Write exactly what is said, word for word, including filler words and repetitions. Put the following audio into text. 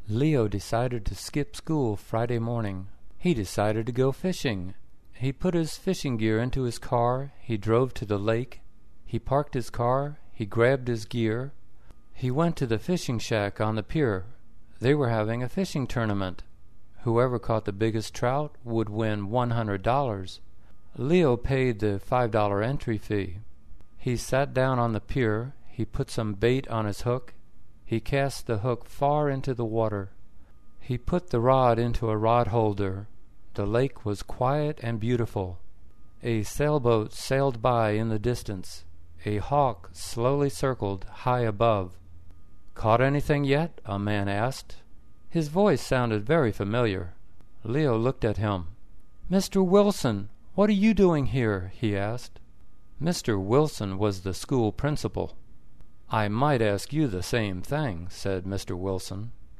Leo decided to skip school Friday morning. He decided to go fishing. He put his fishing gear into his car. He drove to the lake. He parked his car. He grabbed his gear. He went to the fishing shack on the pier. They were having a fishing tournament. Whoever caught the biggest trout would win one hundred dollars. Leo paid the five dollar entry fee. He sat down on the pier. He put some bait on his hook. He cast the hook far into the water. He put the rod into a rod holder. The lake was quiet and beautiful. A sailboat sailed by in the distance. A hawk slowly circled high above. "Caught anything yet?" a man asked. His voice sounded very familiar. Leo looked at him. "Mister Wilson, what are you doing here?" he asked. Mister Wilson was the school principal. "I might ask you the same thing," said Mister Wilson.